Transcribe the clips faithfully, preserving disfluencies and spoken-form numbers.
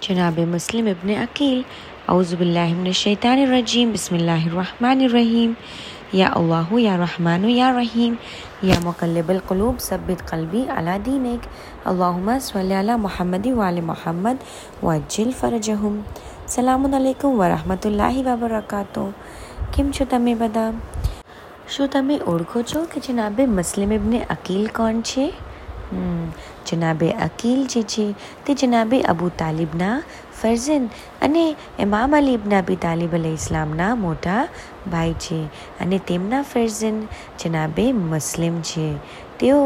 जनाब मुस्लिम इब्न अकील। औज़ुबिल्लाहि मिनश्शैतानिर्रजीम। बिस्मिल्लाहिर्रहमानिर्रहीम। या अल्लाहु या रहमानु या रहीम या मुक़ल्लिबल क़ुलूब सब्बित क़ल्बी अला दीनिक। अल्लाहुम्मा स्वल्लि अला मुहम्मद व आलि मुहम्मद वअज्जिल फ़रजहुम। सलामुन अलैकुम व रहमतुल्लाहि व बरकातुहू। કેમ છો તમે બધા? શું તમે ઓળખો છો કે જનાબે મુસ્લિમ ઇબ્ન અકીલ કોણ છે? જનાબે અકીલ જે છે તે જનાબે અબુ તાલિબના ફરઝંદ અને ઇમામ અલી ઇબ્ન અબી તાલિબ અલૈહિ ઇસ્લામના મોટા ભાઈ છે અને તેમના ફરઝંદ જનાબે મુસ્લિમ છે. તેઓ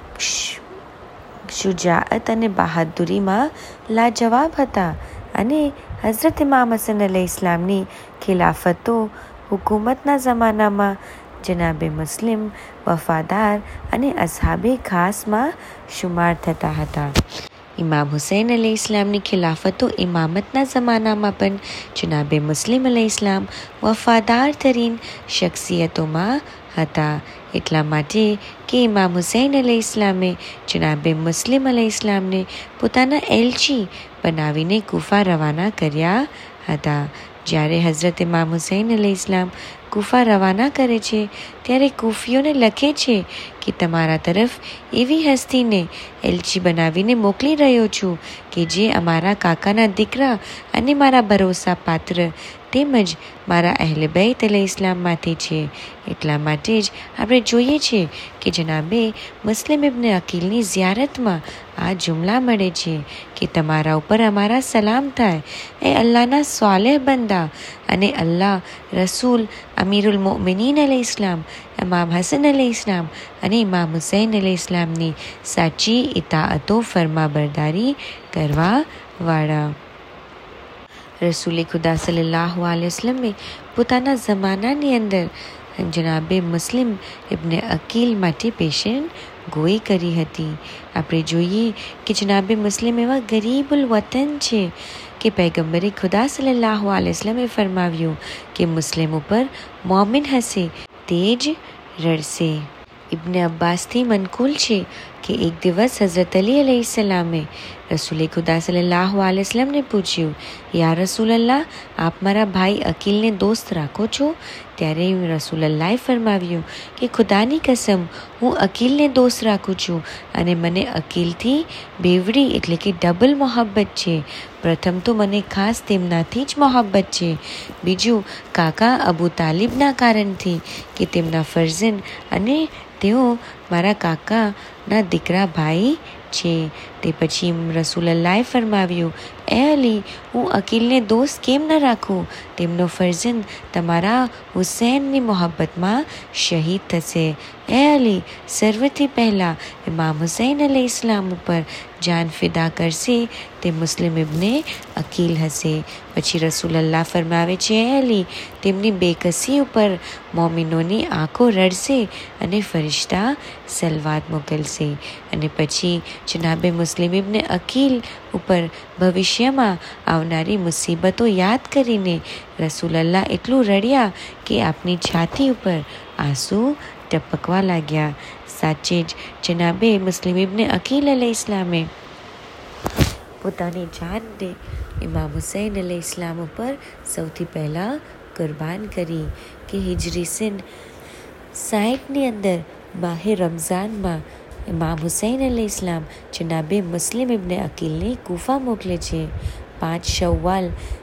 શુજાઅત અને બહાદુરીમાં લાજવાબ હતા અને હઝરત ઇમામ હસન અલૈહિ ઇસ્લામની ખિલાફતો હુકૂમતના જમાનામાં જનાબે મુસ્લિમ વફાદાર અને અસહાબે ખાસમાં શુમાર થતા હતા. ઇમામ હુસૈન અલૈહિ ઇસ્લામની ખિલાફતો ઇમામતના જમાનામાં પણ જનાબે મુસ્લિમ અલૈહિ ઇસ્લામ વફાદાર તરીન શખ્સિયતોમાં હતા. એટલા માટે કે ઇમામ હુસૈન અલૈહિ ઇસ્લામે જનાબે મુસ્લિમ અલૈહિ ઇસ્લામને પોતાના એલચી બનાવીને કુફા રવાના કર્યા હતા. જ્યારે હઝરત ઇમામ હુસૈન અલૈહિ ઇસ્લામ કુફા રવાના કરે છે ત્યારે કુફીઓને લખે છે કે તમારા તરફ એવી હસ્તીને એલચી બનાવીને મોકલી રહ્યો છું કે જે અમારા કાકાના દીકરા અને મારા ભરોસા પાત્ર તેમજ મારા અહેલે બૈત અલૈહિ ઇસ્લામમાંથી છે. એટલા માટે જ આપણે જોઈએ છીએ કે જનાબે મુસ્લિમ ઇબ્ન અકીલની ઝિયારતમાં આ જુમલા મળે છે કે તમારા ઉપર અમારા સલામ થાય એ અલ્લાહના સ્વાલેહ બંદા અને અલ્લાહ રસૂલ અમીરુલ મોમિનીન અલૈહિ ઇસ્લામ ઇમામ હસન અલૈહિ ઇસ્લામ અને ઇમામ હુસૈન અલૈહિ ઇસ્લામની સાચી ઇતાઅતો ફરમા બરદારી કરવાવાળા. રસૂલે ખુદા સલ્લલ્લાહુ અલૈહિ વસલ્લમે પોતાના જમાનાની અંદર જનાબે મુસ્લિમ ઇબ્ન અકીલ માટે પેશન ગોઈ કરી હતી. આપણે જોઈએ કે જનાબે મુસ્લિમ એવા ગરીબુલ વતન છે કે પૈગંબરે ખુદા સલ્લલ્લાહુ અલૈહિ વસલ્લમે ફરમાવ્યું કે મુસ્લિમ ઉપર મોમિન હશે તે જ રડશે. ઇબ્ન અબ્બાસથી મનકુલ છે કે એક દિવસ હઝરત અલી અલૈહિ સલામે રસૂલે ખુદા સલ્લલ્લાહુ અલૈહિ વસલ્લમને પૂછ્યું, યા રસૂલલ્લાહ, આપ મારા ભાઈ અકીલને દોસ્ત રાખો છો? ત્યારે રસૂલલ્લાહે ફરમાવ્યું કે ખુદાની કસમ, હું અકીલને દોસ્ત રાખું છું અને મને અકીલથી બેવડી એટલે કે ડબલ મોહબ્બત છે. પ્રથમ તો મને ખાસ તેમનાથી જ મોહબ્બત છે, બીજું કાકા અબુ તાલિબના કારણથી કે તેમના ફરઝંદ અને તેઓ મારા કાકાના દીકરા ભાઈ છે. તે પછી રસૂલલ્લાહે ફરમાવ્યું, એ અલી, હું અકીલને દોસ્ત કેમ ન રાખું? તેમનો ફરઝંદ તમારા હુસૈનની મોહબ્બતમાં શહીદ થશે. એ અલી, સર્વથી પહેલાં ઇમામ હુસૈન અલૈહિ ઇસ્લામ ઉપર જાન ફિદા કરશે તે મુસ્લિમ ઇબ્ન અકીલ હશે. પછી રસૂલલ્લાહ ફરમાવે છે, એ અલી, તેમની બેકસી ઉપર મોમિનોની આંખો રડશે અને ફરિશ્તા સલવાત મોકલશે. અને પછી જનાબે મુસ્લિમ ઇબ્ન અકીલ ઉપર ભવિષ્યમાં આવનારી મુસીબતો યાદ કરીને રસૂલલ્લાહ એટલું રડ્યા કે આપની છાતી ઉપર આંસુ ટપકવા લાગ્યા. સાચે જ જનાબે મુસ્લિમ ઇબ્ન અકીલ અલૈહિ ઇસ્લામે પોતાની જાનને ઇમામ હુસૈન અલૈહિ ઇસ્લામ ઉપર સૌથી પહેલાં કુરબાન કરી કે હિજરી સન સાઠની અંદર માહે રમઝાનમાં ઇમામ હુસૈન અલૈહિ ઇસ્લામ જનાબે મુસ્લિમ ઇબ્ન અકીલને કુફા મોકલે છે. પાંચ શવ્વાલ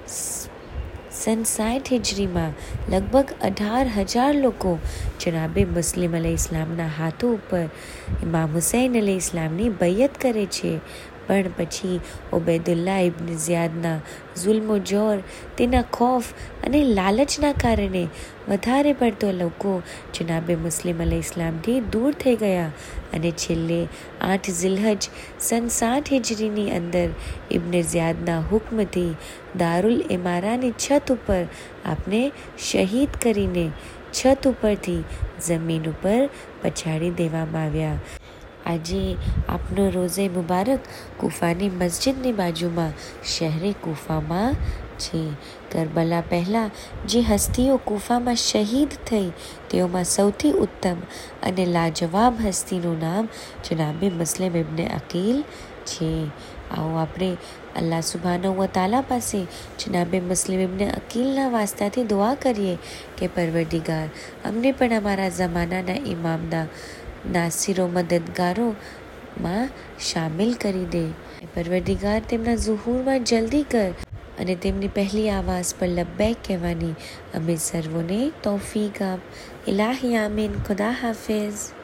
સન સાઠ હિજરીમાં લગભગ અઢાર હજાર લોકો જનાબે મુસ્લિમ અલૈહિ ઇસ્લામના હાથો ઉપર ઇમામ હુસૈન અલૈહિ ઇસ્લામની બૈયત કરે છે. પણ પછી ઉબૈદુલ્લાહ ઇબ્ન ઝિયાદના જુલ્મો જોર, તેના ખૌફ અને લાલચના કારણે વધારે પડતો લોકો જનાબે મુસ્લિમ અલૈહિ ઇસ્લામથી દૂર થઈ ગયા અને છેલ્લે આઠ ઝિલહજ સન સાઠ હિજરીની અંદર ઇબ્ન ઝિયાદના હુક્મથી દારુલ ઇમારાની છત ઉપર આપને શહીદ કરીને છત ઉપરથી જમીન ઉપર પછાડી દેવામાં આવ્યા. આજે આપનો રોઝે મુબારક કુફાની મસ્જિદની બાજુમાં શહેરે કુફામાં છે. કરબલા પહેલાં જે હસ્તીઓ કુફામાં શહીદ થઈ તેઓમાં સૌથી ઉત્તમ અને લાજવાબ હસ્તીનું નામ જનાબે મુસ્લિમ ઇબ્ન અકીલ છે. આવો આપણે અલ્લાહ સુબહાનહુ વ તઆલા પાસે જનાબે મુસ્લિમ ઇબ્ન અકીલના વાસ્તાથી દુઆ કરીએ કે પરવરદિગાર અમને પણ અમારા ઝમાનાના ઇમામના નાસિરો મદદગારોમાં શામિલ કરી દે. પરવરદિગાર તેમના ઝુહૂરમાં જલ્દી કર અને તેમની પહેલી આવાઝ પર લબ્બૈક કહેવાની અમે સર્વોને તૌફીક આપ. ઇલાહી આમીન. ખુદા હાફિઝ.